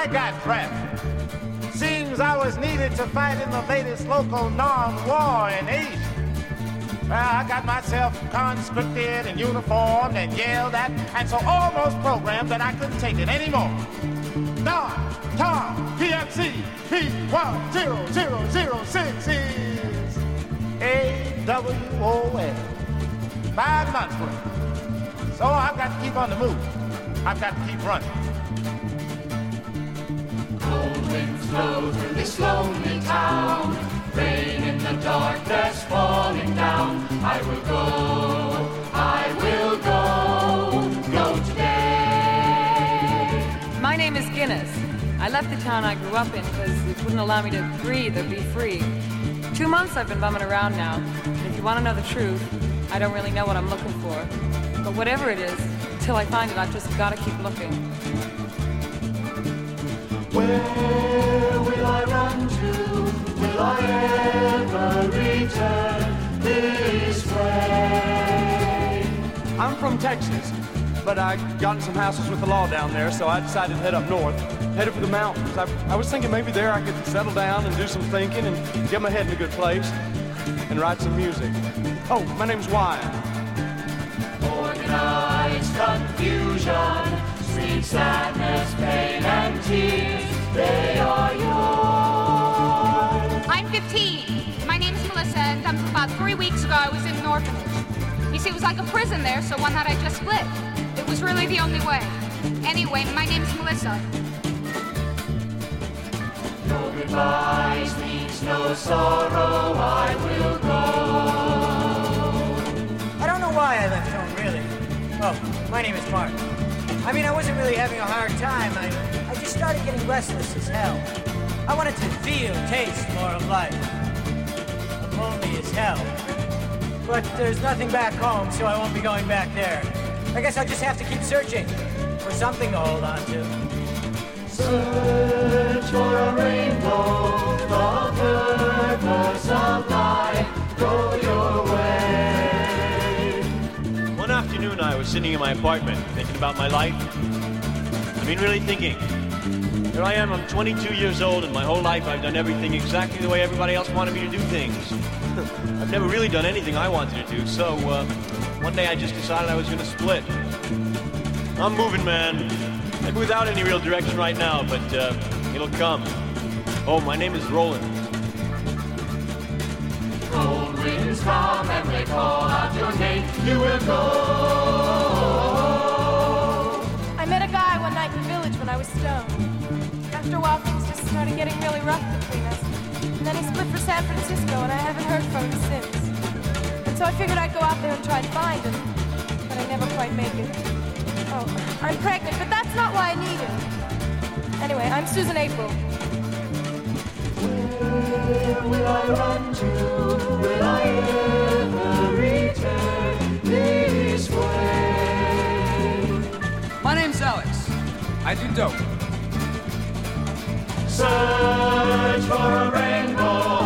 I got drafted. Seems I was needed to fight in the latest local non-war in Asia. Well, I got myself conscripted and uniformed and yelled at, and so almost programmed that I couldn't take it anymore. Don, Tom, PMC, P10006 is AWOL. 5 months worth. So I've got to keep on the move. I've got to keep running. Cold winds blow through this lonely town. Rain in the darkness falling down. I will go today. My name is Guinness. I left the town I grew up in because it wouldn't allow me to breathe or be free. 2 months I've been bumming around now. And if you want to know the truth, I don't really know what I'm looking for. But whatever it is, until I find it, I've just got to keep looking. Where will I run to? Will I ever return this way? I'm from Texas, but I got in some hassles with the law down there, so I decided to head up north, headed for the mountains. I was thinking maybe there I could settle down and do some thinking and get my head in a good place and write some music. Oh, my name's Wyatt. Organized confusion, sweet sadness, pain and tears, they are yours. I'm 15. My name's Melissa, and about 3 weeks ago I was in an orphanage. You see, it was like a prison there, so one night I just split. It was really the only way. Anyway, my name's Melissa. No goodbyes means no sorrow, I will go. I don't know why I left home, really. Oh, my name is Mark. I mean, I wasn't really having a hard time. I just started getting restless as hell. I wanted to feel, taste more of life. I'm lonely as hell. But there's nothing back home, so I won't be going back there. I guess I'll just have to keep searching for something to hold on to. Search for a rainbow, the purpose of life, go your way. One afternoon I was sitting in my apartment thinking about my life. I mean, really thinking. Here I am, I'm 22 years old, and my whole life I've done everything exactly the way everybody else wanted me to do things. I've never really done anything I wanted to do, so one day I just decided I was going to split. I'm moving, man. Maybe without any real direction right now, but it'll come. Oh, my name is Roland. Cold winds come and they call out your name, you will go. I met a guy one night in the village when I was stoned. After a while, things just started getting really rough between us. And then he split for San Francisco, and I haven't heard from him since. And so I figured I'd go out there and try to find him, but I never quite made it. Oh, I'm pregnant, but that's not why I need him. Anyway, I'm Susan April. Where will I run to? Will I ever return this way? My name's Alex. I do dope. Search for a rainbow.